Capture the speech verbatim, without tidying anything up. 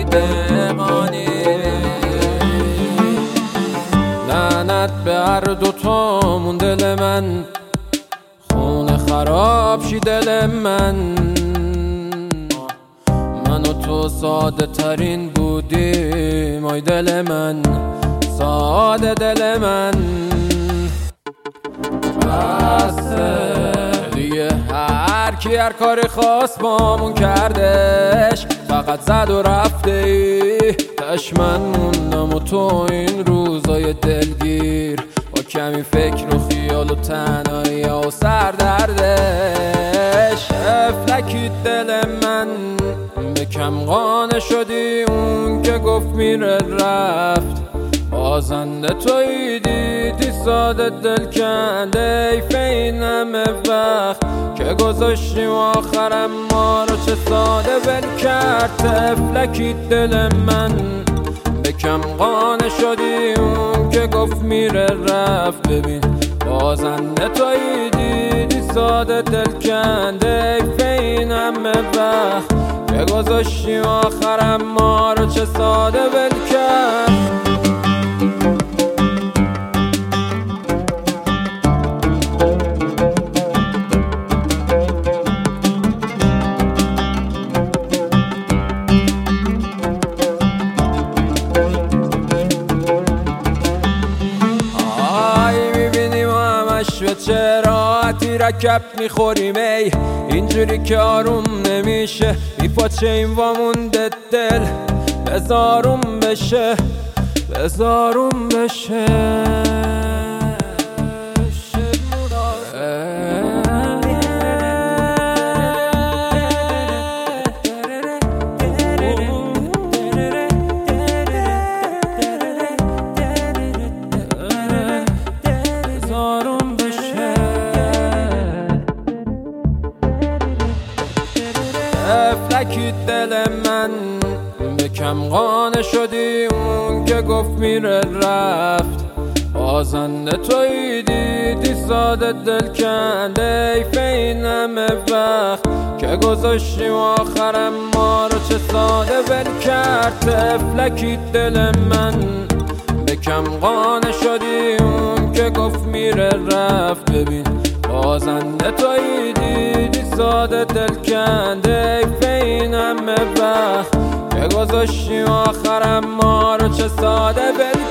بمانی. لعنت به هر دوتامون دل من، خونه خراب شی دل من. من و تو ساده ترین بودیم ای دل من، ساده دل من. بسه دیگه هر کی هر کاری خواست بامون کردش، فقط زد و رفته ای. تش من موندم و تو این روزای دلگیر، با کمی فکر و خیال و تنهایی و سردردش. افلکی دل من به کم قانع شدی، اون که گفت میره رفت. بازنده توی دیدی ساده دل کنده ای فین همه وقت که گذاشتیم آخرم ما رو چه ساده ول کرد. تفلکی دل من به کم قانع شدی، اون که گفت میره رفت. ببین بازنده توی دیدی ساده دل کنده ای فین همه وقت که گذاشتیم آخرم ما رو چه ساده ول کرد. به چه راحتی رکب میخوریم ای، اینجوری که آروم نمیشه. میپاچه این وامونده دل، بزاروم بشه بزاروم بشه. افلکی دل من به کم قانع شدی، اون که گفت میره رفت. بازنده توی دیدی ساده دل کنده ای فین همه وقت که گذاشتیم آخرم ما رو چه ساده ول کرد. افلکی دل من به کم قانع شدی، اون که گفت میره رفت. ببین بازنده توی دیدی ساده دل کنده ای فین همه وقت که گذاشتیم آخرم ما رو چه ساده ول